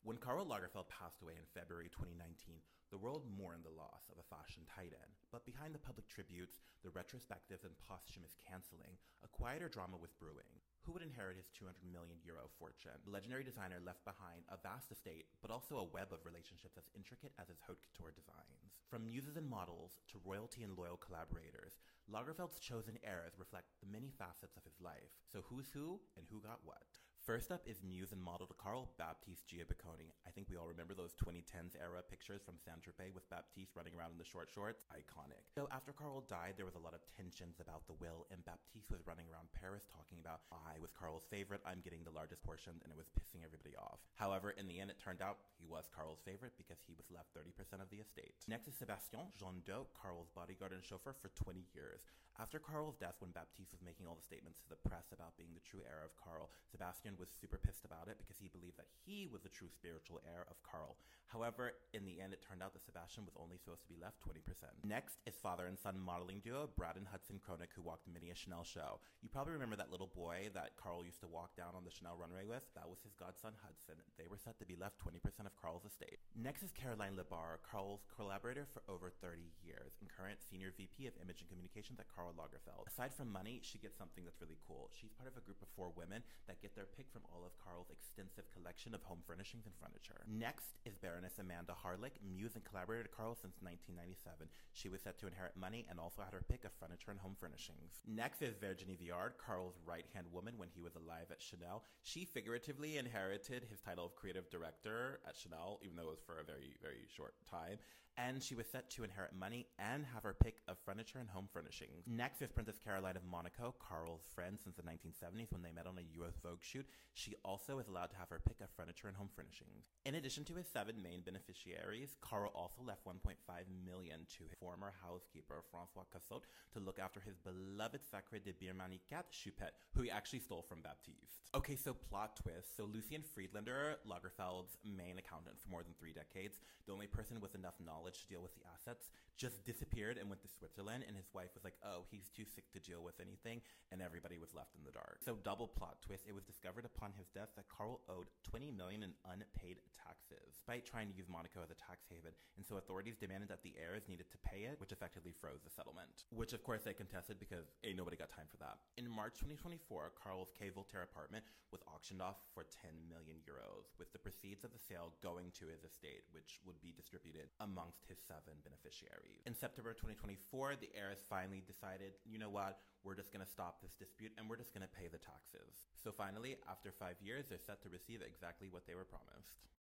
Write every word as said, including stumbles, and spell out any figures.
When Karl Lagerfeld passed away in February twenty nineteen, the world mourned the loss of a fashion titan. But behind the public tributes, the retrospectives, and posthumous canceling, a quieter drama was brewing. Who would inherit his two hundred million euro fortune? The legendary designer left behind a vast estate, but also a web of relationships as intricate as his haute couture designs. From muses and models to royalty and loyal collaborators, Lagerfeld's chosen heirs reflect the many facets of his life. So who's who and who got what? First up is muse and model Karl Baptiste Gianbacconi. I think we all remember those twenty tens era pictures from Saint-Tropez with Baptiste running around in the short shorts. Iconic. So after Karl died, there was a lot of tensions about the will, and Baptiste was running around Paris talking about, I was Karl's favorite, I'm getting the largest portion, and it was pissing everybody off. However, in the end, it turned out he was Karl's favorite because he was left thirty percent of the estate. Next is Sébastien Jean Dot, Karl's bodyguard and chauffeur for twenty years. After Karl's death, when Baptiste was making all the statements to the press about being the true heir of Karl, Sébastien was super pissed about it because he believed that he was the true spiritual heir of Karl. However, in the end, it turned out that Sébastien was only supposed to be left twenty percent. Next is father and son modeling duo Brad and Hudson Kroenig, who walked many a Chanel show. You probably remember that little boy that Karl used to walk down on the Chanel runway with. That was his godson Hudson. They were set to be left twenty percent of Karl's estate. Next is Caroline Lebar, Karl's collaborator for over thirty years and current senior V P of Image and Communications at Karl Lagerfeld. Aside from money, she gets something that's really cool. She's part of a group of four women that get their pick from all of Karl's extensive collection of home furnishings and furniture. Next is Baroness Amanda Harlick, muse and collaborator to Karl since nineteen ninety-seven. She was set to inherit money and also had her pick of furniture and home furnishings. Next is Virginie Viard, Karl's right-hand woman when he was alive at Chanel. She figuratively inherited his title of creative director at Chanel, even though it was for a very, very short time. And she was set to inherit money and have her pick of furniture and home furnishings. Next is Princess Caroline of Monaco, Karl's friend since the nineteen seventies when they met on a U S Vogue shoot. She also is allowed to have her pick of furniture and home furnishings. In addition to his seven main beneficiaries, Karl also left one point five million dollars to his former housekeeper, François Cassot, to look after his beloved Sacré de Birmanie cat, Choupette, who he actually stole from Baptiste. Okay, so plot twist. So Lucien Friedlander, Lagerfeld's main accountant for more than three decades, the only person with enough knowledge to deal with the assets, just disappeared and went to Switzerland, and his wife was like, oh, he's too sick to deal with anything, and everybody was left in the dark. So double plot twist, it was discovered upon his death that Karl owed twenty million dollars in unpaid taxes, despite trying to use Monaco as a tax haven, and so authorities demanded that the heirs needed to pay it, which effectively froze the settlement. Which of course they contested because ain't nobody got time for that. In March twenty twenty-four, Karl's Quai Voltaire apartment was auctioned off for ten million euros, with the proceeds of the sale going to his estate, which would be distributed amongst his seven beneficiaries. In September twenty twenty-four, the heirs finally decided, you know what, we're just going to stop this dispute and we're just going to pay the taxes. So finally, after five years, they're set to receive exactly what they were promised.